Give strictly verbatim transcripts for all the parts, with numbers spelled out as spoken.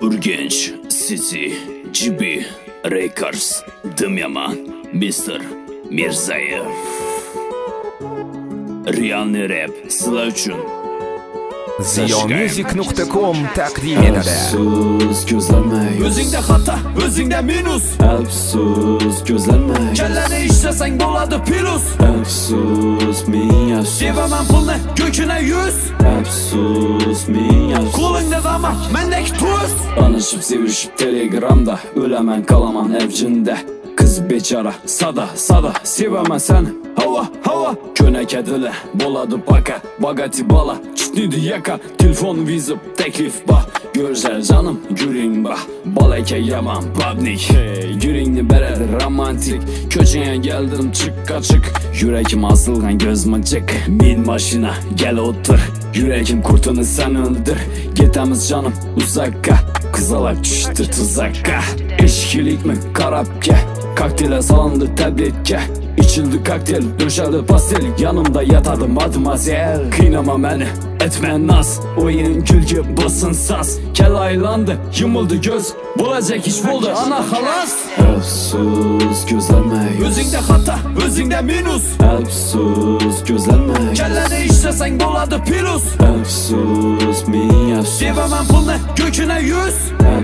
Urgench City G B Records Dımyaman mister Mirzayev Realni rap sizlar uchun Ziomusic nuqta com taqdim etadi. Afsus ko'zlamay O'zingda xata, o'zingda minus. Afsus ko'zlamay Kallani ishlasang bo'ladi plus. Afsus men afsus Sevaman pulni, ko'kina yuz. Afsus men afsus Qo'lingda dama, mendek tuz. Tanışıp sevişip telegramda Ölemen kalaman evcinde Kız beçara sada sada Sevemem seni hava hava Könek edile boladı baka Bagati bala çıtnıydı yaka Telefon vizip teklif bah Gözler canım yüreğim bah Baleke yaman babnik hey, yüreğini beredi romantik Köçüne geldim çık açık Yüreğim asılgan göz mıcık Bin maşına gel otur Yüreğim kurtunu sen öldür Getemiz canım uzakka Kızalak düştü tuzakka Eşkilik mi karapke Kaktele salındı tabletke İçildi kokteyl döşeldi pastel Yanımda yatadı mademoiselle Kıynama beni etme naz Oyun gülge basın saz Kel aylandı yumuldu göz Bulacak iş buldu ana halas Afsus gözlemey O'zingda xata, o'zingda minus. Afsus gözlemey Kallani ishlasang bo'ladi plus. Afsus men afsus Sevaman pulni, ko'kina yuz.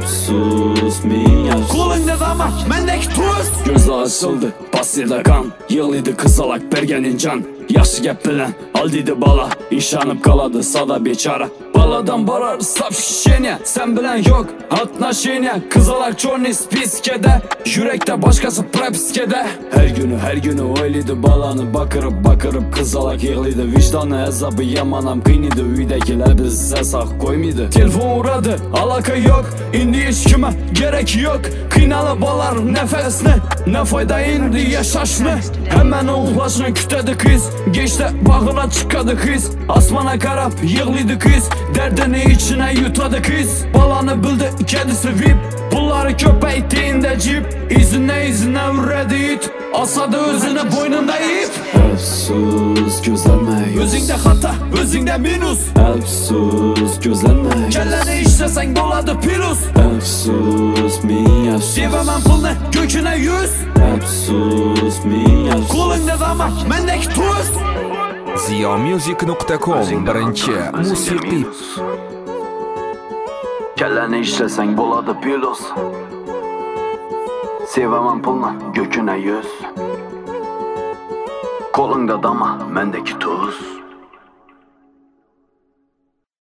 Afsus men afsus Qo'lingda dama, mendek tuz. Gözü açıldı pastelda kan Yığılıydı kızalak bergenin can Yaxşı gep bilen aldıydı bala İşanıp kaladı sada beçara Baladan barar sap şişene Sen bilen yok отношения Kızalak çorni spiskede Yürekte başkası prepiskede Her günü her günü oylıydı balanı Bakırıp bakırıp kızalak yığılıydı Vicdanı azabı yamanam kıynıydı Uydekiler bize sak koymuydu Telefon uğradı alaka yok İndi hiç kime gerek yok Kıynalı balar nefesini Ne fayda indi yaşaşını Hemen uğlaşını kütedi kız Geçte bağına çıkadı kız Asmana karap yığlıydı kız Derdini içine yutadı kız Balanı bildi kendisi vip Pulları köpeyttiğinde cip İzine izine üredi it Asadı özünü boynunda ip Afsus gözlemey O'zingda xata, o'zingda minus. Afsus gözlemey Kallani ishlasang bo'ladi plus. Afsus men afsus Sevaman pulni, ko'kina yuz. Afsus men afsus Qo'lingda dama, mendek tuz. Ziomusic nuqta com birinchi musiqiy Kallani ishlasang bo'ladi plus Sevaman pulni ko'kina yuz Qo'lingda dama mendeki tuz